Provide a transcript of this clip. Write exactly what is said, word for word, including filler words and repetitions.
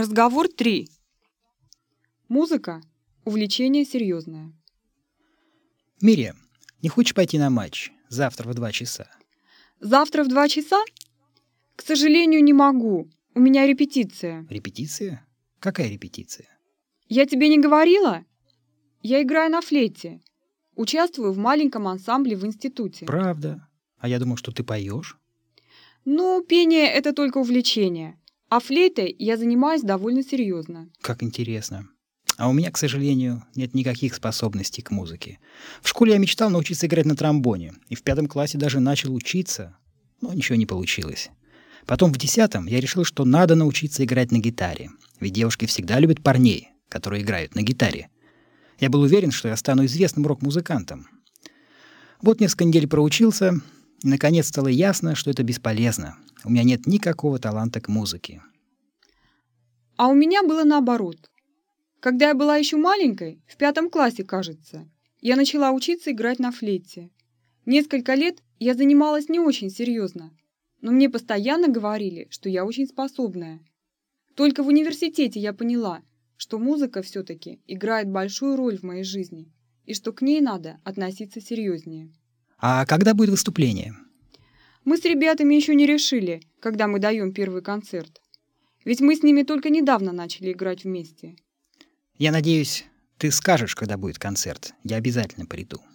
Разговор три. Музыка – увлечение серьезное. Мирьям, не хочешь пойти на матч завтра в два часа? Завтра в два часа? К сожалению, не могу. У меня репетиция. Репетиция? Какая репетиция? Я тебе не говорила? Я играю на флейте. Участвую в маленьком ансамбле в институте. Правда? А я думал, что ты поешь. Ну, пение – это только увлечение. А флейтой я занимаюсь довольно серьезно. Как интересно. А у меня, к сожалению, нет никаких способностей к музыке. В школе я мечтал научиться играть на тромбоне. И в пятом классе даже начал учиться. Но ничего не получилось. Потом в десятом я решил, что надо научиться играть на гитаре. Ведь девушки всегда любят парней, которые играют на гитаре. Я был уверен, что я стану известным рок-музыкантом. Вот несколько недель проучился, и наконец стало ясно, что это бесполезно. У меня нет никакого таланта к музыке. А у меня было наоборот. Когда я была еще маленькой, в пятом классе, кажется, я начала учиться играть на флейте. Несколько лет я занималась не очень серьезно, но мне постоянно говорили, что я очень способная. Только в университете я поняла, что музыка все-таки играет большую роль в моей жизни, и что к ней надо относиться серьезнее. А когда будет выступление? Мы с ребятами еще не решили, когда мы даем первый концерт. Ведь мы с ними только недавно начали играть вместе. Я надеюсь, ты скажешь, когда будет концерт. Я обязательно приду.